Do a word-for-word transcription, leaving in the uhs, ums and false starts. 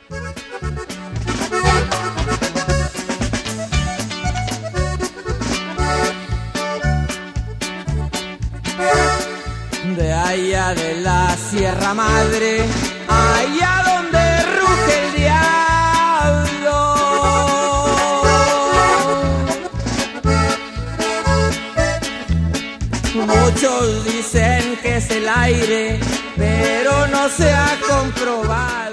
De allá de la Sierra Madre, allá donde ruge el diablo, muchos dicen que es el aire, pero no se ha comprobado.